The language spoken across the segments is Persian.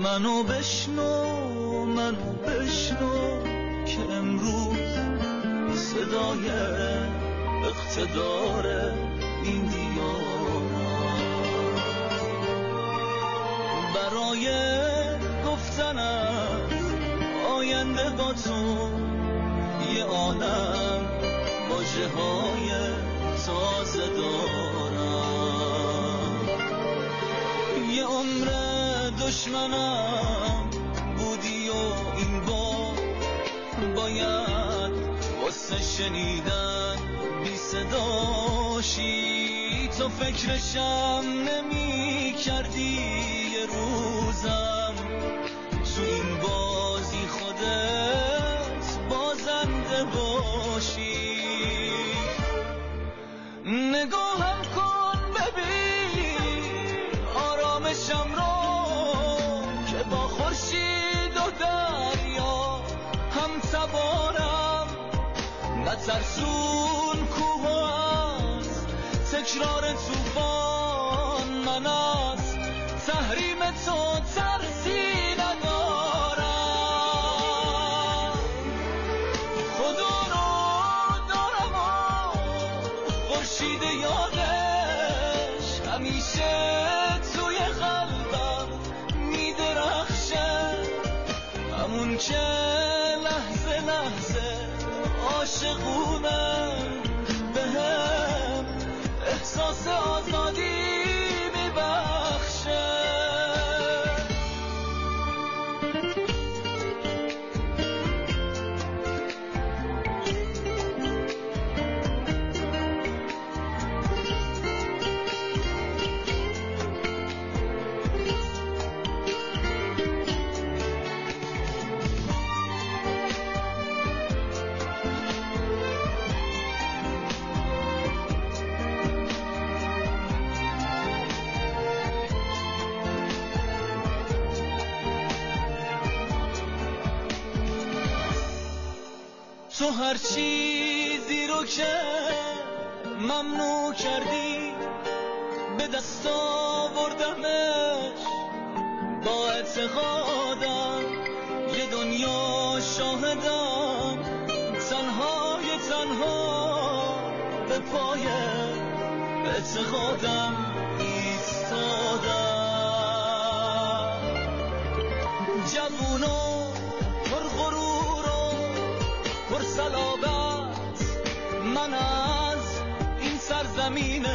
منو بشنو که امروز صدای اقتدار این دیار برای گفتن از آینده با تو یه عالم واژه های تازه دارم. یه عمر دشمنم بودی و این بار باید واسه شنیدن بی صداشی. تو فکرشم نمی کردی یه روزم تو این بازی خودت بازنده باشی. نگاهم کن ببین آرامشم رو که با خورشید و دریا هم تبارم. نترسون کوه از تکرار توفان، من از تحریم تو ترسی ندارم. خدا رو دارم و خورشید یادش همیشه توی قلبم میدرخشه، همون که لحظه لحظه عاشقونه بهم احساس آزادی میبخشه. تو هر چیزی رو که ممنوع کردی به دست آوردمش با اعتقادم. یه دنیا شاهدم تنها به پای اعتقادم ایستادم. جوونو پر غرور پر صلابت، من از این سرزمین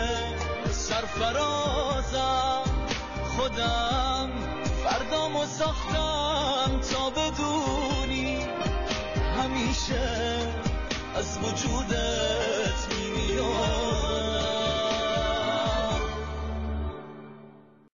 سرفرازم. خودم فردامو ساختم تا بدونی همیشه از وجودت میاد.